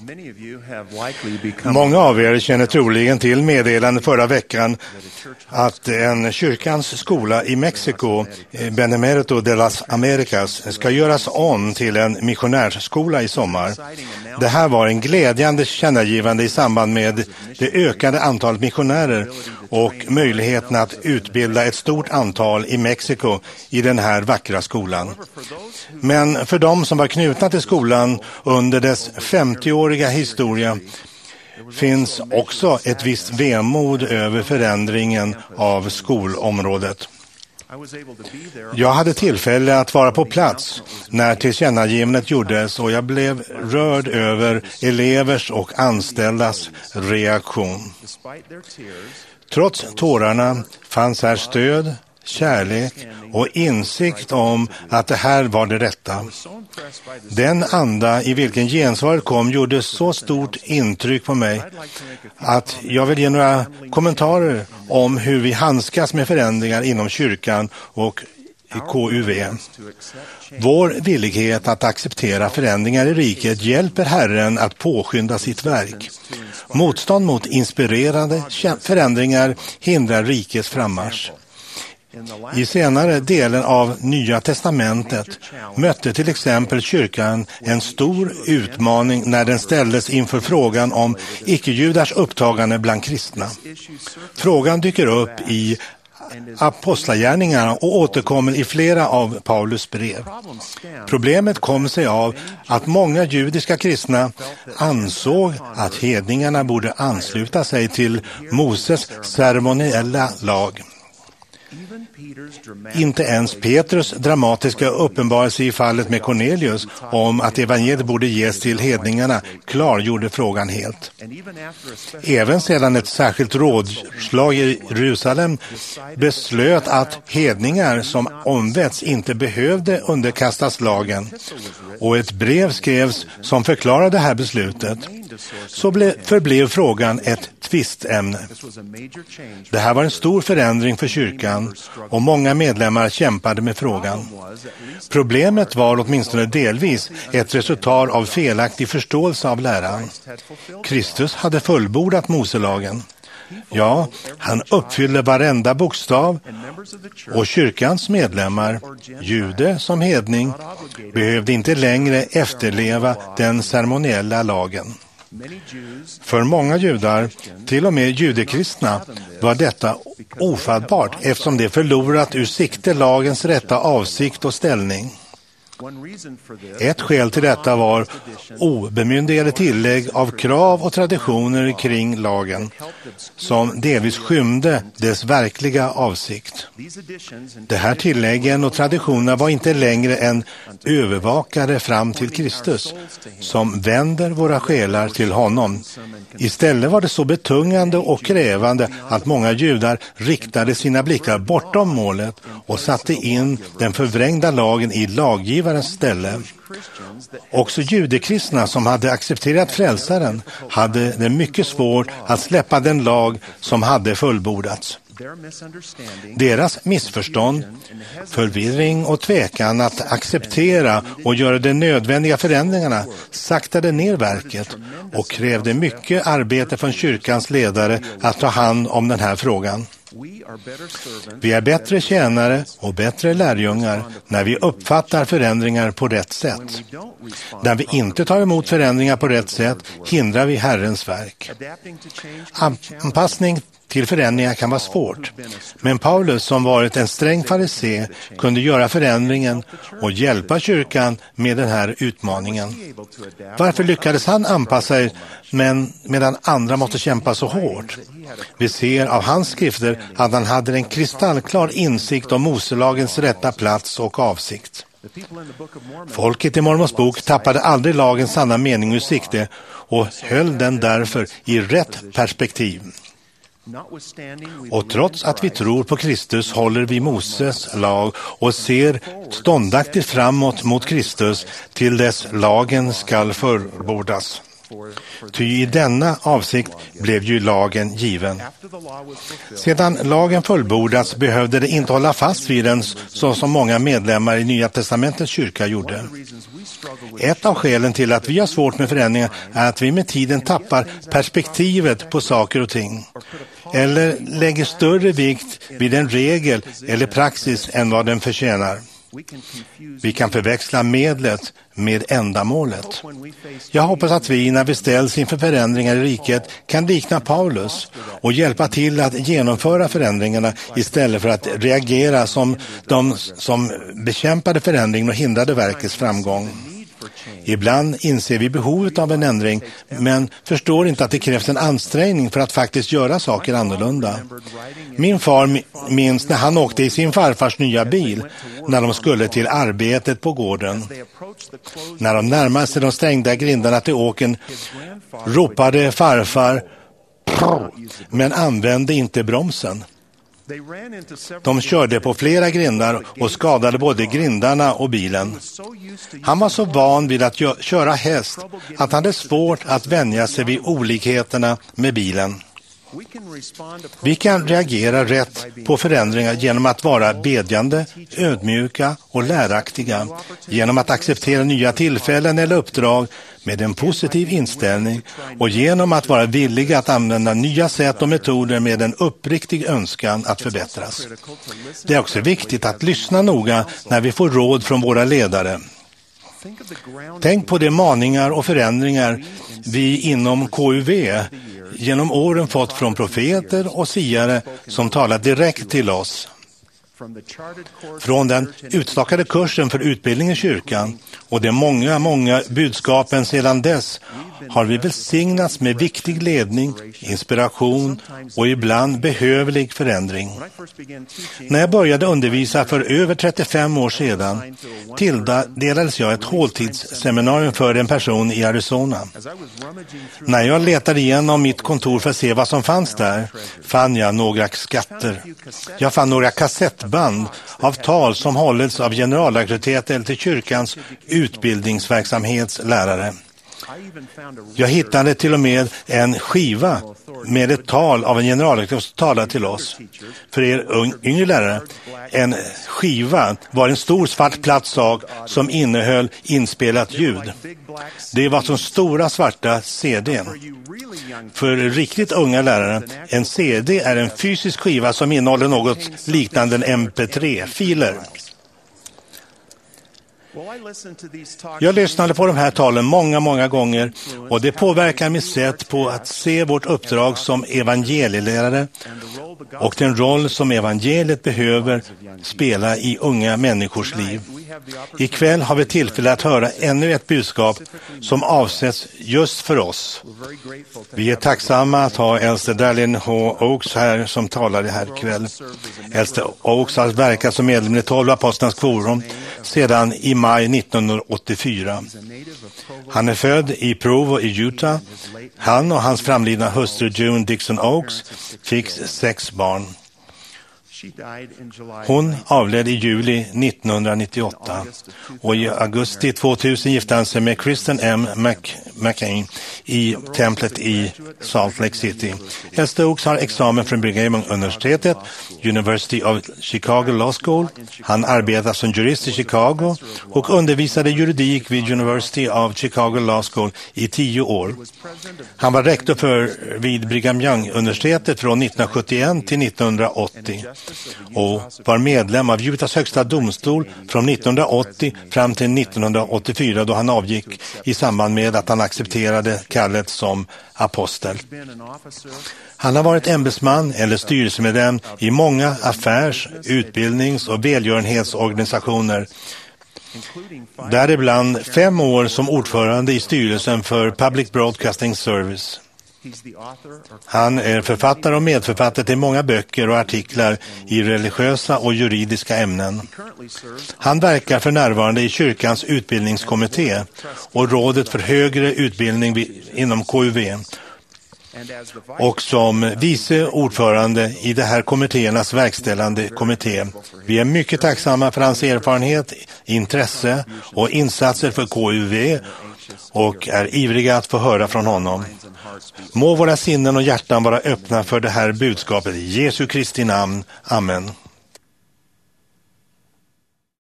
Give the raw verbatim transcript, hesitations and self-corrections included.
Många av er känner troligen till meddelanden förra veckan att en kyrkans skola i Mexiko, Benemérito de las Americas, ska göras om till en missionärsskola i sommar. Det här var en glädjande tillkännagivande i samband med det ökade antalet missionärer och möjligheten att utbilda ett stort antal i Mexiko i den här vackra skolan. Men för de som var knutna till skolan under dess femtioåriga historia finns också ett visst vemod över förändringen av skolområdet. Jag hade tillfälle att vara på plats när tillkännagivandet gjordes och jag blev rörd över elevers och anställdas reaktion. Trots tårarna fanns här stöd, kärlek och insikt om att det här var det rätta. Den anda i vilken gensvaret kom gjorde så stort intryck på mig att jag vill ge några kommentarer om hur vi handskas med förändringar inom kyrkan och i K U V. Vår villighet att acceptera förändringar i riket hjälper Herren att påskynda sitt verk. Motstånd mot inspirerande förändringar hindrar rikets frammarsch. I senare delen av Nya testamentet mötte till exempel kyrkan en stor utmaning när den ställdes inför frågan om icke-judars upptagande bland kristna. Frågan dyker upp i apostlagärningarna och återkommer i flera av Paulus brev. Problemet kom sig av att många judiska kristna ansåg att hedningarna borde ansluta sig till Moses ceremoniella lag. Inte ens Petrus dramatiska uppenbarelse i fallet med Cornelius om att evangeliet borde ges till hedningarna klargjorde frågan helt. Även sedan ett särskilt rådslag i Jerusalem beslöt att hedningar som omvänts inte behövde underkastas lagen och ett brev skrevs som förklarade det här beslutet, så ble, förblev frågan ett tvistämne. Det här var en stor förändring för kyrkan och många medlemmar kämpade med frågan. Problemet var åtminstone delvis ett resultat av felaktig förståelse av läran. Kristus hade fullbordat Moselagen. Ja, han uppfyllde varenda bokstav och kyrkans medlemmar, jude som hedning, behövde inte längre efterleva den ceremoniella lagen. För många judar, till och med judekristna, var detta ofattbart eftersom de förlorat ur sikte lagens rätta avsikt och ställning. Ett skäl till detta var obemyndigade tillägg av krav och traditioner kring lagen som delvis skymde dess verkliga avsikt. Det här tilläggen och traditionerna var inte längre en övervakare fram till Kristus som vänder våra själar till honom. Istället var det så betungande och krävande att många judar riktade sina blickar bortom målet och satte in den förvrängda lagen i laggivarens ställe. Också judekristna som hade accepterat frälsaren hade det mycket svårt att släppa den lag som hade fullbordats. Deras missförstånd, förvirring och tvekan att acceptera och göra de nödvändiga förändringarna saktade ner verket och krävde mycket arbete från kyrkans ledare att ta hand om den här frågan. Vi är bättre tjänare och bättre lärjungar när vi uppfattar förändringar på rätt sätt. När vi inte tar emot förändringar på rätt sätt hindrar vi Herrens verk. Anpassning till förändringar kan vara svårt, men Paulus som varit en sträng farisé kunde göra förändringen och hjälpa kyrkan med den här utmaningen. Varför lyckades han anpassa sig men medan andra måste kämpa så hårt? Vi ser av hans skrifter att han hade en kristallklar insikt om Moselagens rätta plats och avsikt. Folket i Mormons bok tappade aldrig lagens sanna mening ur sikte och höll den därför i rätt perspektiv. Och trots att vi tror på Kristus håller vi Moses lag och ser ståndaktigt framåt mot Kristus till dess lagen skall förbordas. Ty i denna avsikt blev ju lagen given. Sedan lagen fullbordats behövde det inte hålla fast vid den så som många medlemmar i Nya testamentets kyrka gjorde. Ett av skälen till att vi har svårt med förändringar är att vi med tiden tappar perspektivet på saker och ting. Eller lägger större vikt vid en regel eller praxis än vad den förtjänar. Vi kan förväxla medlet med ändamålet. Jag hoppas att vi när vi ställs inför förändringar i riket kan likna Paulus och hjälpa till att genomföra förändringarna istället för att reagera som de som bekämpade förändringen och hindrade verkets framgång. Ibland inser vi behovet av en ändring men förstår inte att det krävs en ansträngning för att faktiskt göra saker annorlunda. Min far minns när han åkte i sin farfars nya bil när de skulle till arbetet på gården. När de närmade sig de stängda grindarna till åken ropade farfar men använde inte bromsen. De körde på flera grindar och skadade både grindarna och bilen. Han var så van vid att köra häst att han hade svårt att vänja sig vid olikheterna med bilen. Vi kan reagera rätt på förändringar genom att vara bedjande, ödmjuka och läraktiga, genom att acceptera nya tillfällen eller uppdrag med en positiv inställning och genom att vara villiga att använda nya sätt och metoder med en uppriktig önskan att förbättras. Det är också viktigt att lyssna noga när vi får råd från våra ledare. Tänk på de maningar och förändringar vi inom K U V genom åren fått från profeter och siare som talar direkt till oss. Från den utstakade kursen för utbildning i kyrkan och de många, många budskapen sedan dess har vi välsignats med viktig ledning, inspiration och ibland behövlig förändring. När jag började undervisa för över trettiofem år sedan tilldelades jag ett håltidsseminarium för en person i Arizona. När jag letade igenom mitt kontor för att se vad som fanns där fann jag några skatter. Jag fann några kassettband av tal som hållits av generalauktoriteter till kyrkans utbildningsverksamhets lärare. Jag hittade till och med en skiva med ett tal av en generalauktor som talade till oss. För er yngre lärare, en skiva var en stor svart platt sak som innehöll inspelat ljud. Det var som stora svarta C D:n. För riktigt unga lärare, en C D är en fysisk skiva som innehåller något liknande en M P tre-filer. Jag lyssnade på de här talen många, många gånger och det påverkar mitt sätt på att se vårt uppdrag som evangelielärare och den roll som evangeliet behöver spela i unga människors liv. Ikväll har vi tillfälle att höra ännu ett budskap som avsätts just för oss. Vi är tacksamma att ha äldste Darlene H. Oaks här som talar här ikväll. Äldste Oaks har verkat som medlem i tolv apostlarnas forum sedan i maj nittonhundraåttiofyra. Han är född i Provo i Utah. Han och hans framlidna hustru June Dixon Oaks fick sex barn. Hon avled i juli nittonhundranittioåtta och i augusti tvåtusen gifte han sig med Kristen M. McCain i templet i Salt Lake City. Äldste Oaks har examen från Brigham Young-universitetet, University of Chicago Law School. Han arbetar som jurist i Chicago och undervisade juridik vid University of Chicago Law School i tio år. Han var rektor för vid Brigham Young-universitetet från nittonhundrasjuttioett till nittonhundraåttio. Och var medlem av Utahs högsta domstol från nittonhundraåttio fram till nittonhundraåttiofyra då han avgick i samband med att han accepterade kallet som apostel. Han har varit ämbetsman eller styrelsemedlem i många affärs-, utbildnings- och välgörenhetsorganisationer. Däribland fem år som ordförande i styrelsen för Public Broadcasting Service. Han är författare och medförfattare till många böcker och artiklar i religiösa och juridiska ämnen. Han verkar för närvarande i kyrkans utbildningskommitté och rådet för högre utbildning inom K U V och som vice ordförande i det här kommittéernas verkställande kommitté. Vi är mycket tacksamma för hans erfarenhet, intresse och insatser för K U V och är ivriga att få höra från honom. Må våra sinnen och hjärtan vara öppna för det här budskapet i Jesu Kristi namn. Amen.